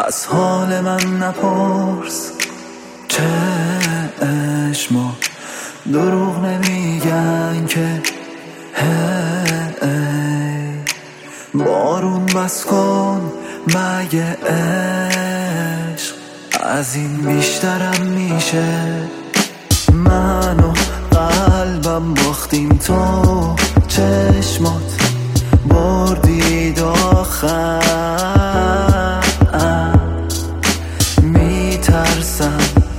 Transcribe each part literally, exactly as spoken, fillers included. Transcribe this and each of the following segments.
از حال من نپرس، چشما دروغ نمیگن که هی بارون بس کن مگه عشق از این بیشترم میشه. من و قلبم باختیم، تو چشمات بردید آخر. میترسم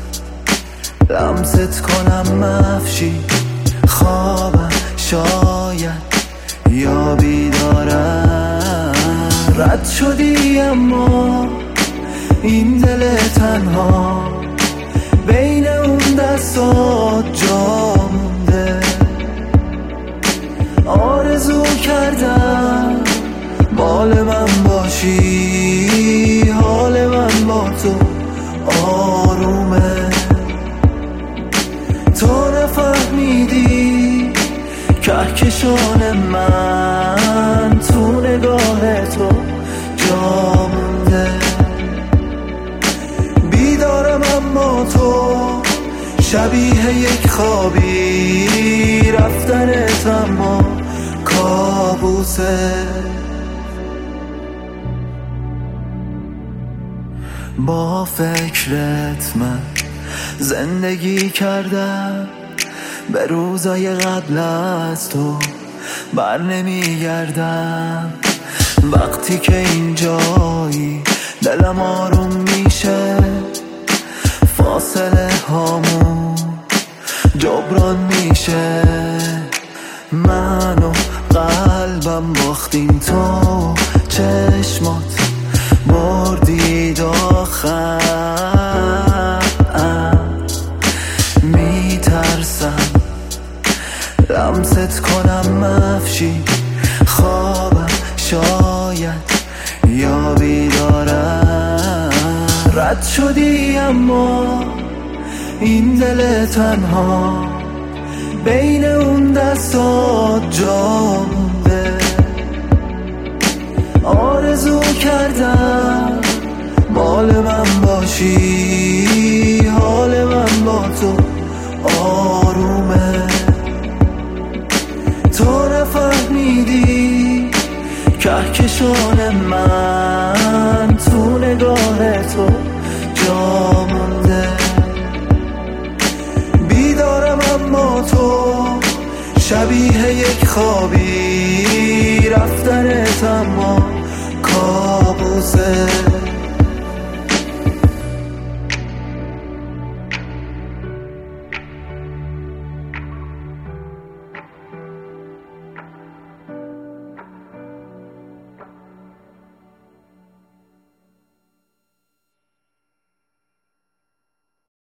لمست کنم مفشی خوابم، شاید یا بیدارم. رد شدی اما این دل تنها بین اون دستات جا مونده. آرزو کردم مال من باشی، حال من با تو آرومه. تو نفهمیدی کهکشان من تو نگاه تو جا مونده. بیدارم اما تو شبیه یک خوابی، رفتنت اما کابوسه. با فکرت من زندگی کردم، به روزای قبل از تو بر نمیگردم. وقتی که اینجایی دلم آروم میشه، فاصله هامون جبران میشه. من و قلبم باختیم، تو چشمات بردید آخر. میترسم لمست کنم مفشی خوابم، شاید یا بیدارم. رد شدی اما این دل تنها بین اون دستات جا مونده. آرزو کردم مال من باشی، حال من با تو آرومه. تو نفهمیدی کهکشان من تو نگاه تو جا مونده. بیدارم اما تو شبیه یک خوابی، رفتنت اما کابوسه.